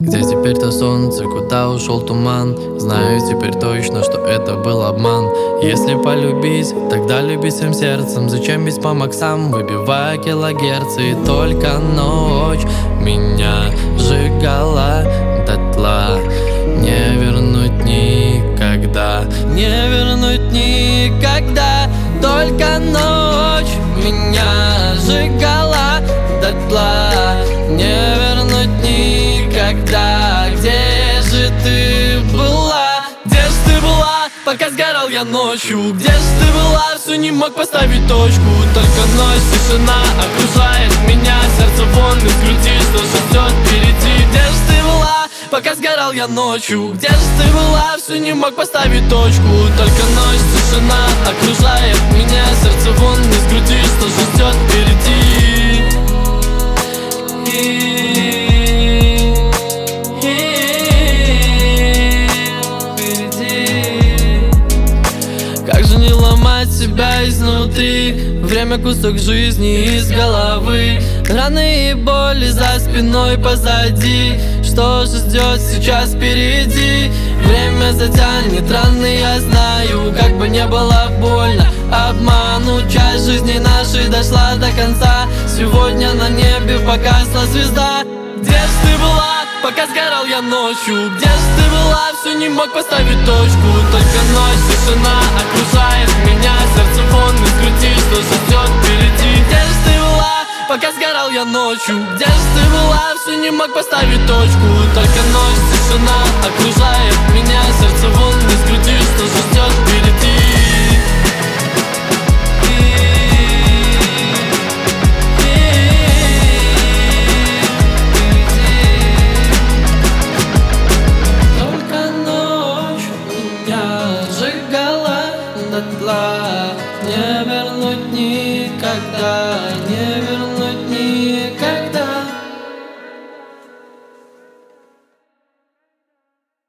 Где теперь-то солнце, куда ушел туман? Знаю теперь точно, что это был обман. Если полюбить, тогда люби всем сердцем. Зачем бить по максам, выбивая килогерцы? И только ночь меня сжигала дотла. Не вернуть никогда, не вернуть никогда. Только ночь меня сжигала дотла. Не вернуть никогда. Где же ты была? Где же ты была, пока сгорал я ночью? Где же ты была, все не мог поставить точку? Только ночь, тишина окружает меня. Сердце вон из груди, что же ждет впереди? Где же ты была, пока сгорал я ночью? Где же ты была, все не мог поставить точку? Только ночь, тишина окружает меня. Сердце вон из груди, что же ждет впереди? Как же не ломать себя изнутри? Время кусок жизни из головы. Раны и боли за спиной позади. Что же ждет сейчас впереди? Время затянет раны, я знаю. Как бы не было больно обману, часть жизни нашей дошла до конца. Сегодня на небе погасла звезда. Где же ты была, пока сгорал я ночью? Где же ты была, все не мог поставить точку? Только ночь, тишина окружает меня. Сердце вон из груди, что же ждет впереди? Где же ты была, пока сгорал я ночью? Где же ты была, все не мог поставить точку? Только ночь, тишина окружает меня. Сердце вон из груди, что же ждет впереди? Дотла, не вернуть никогда, не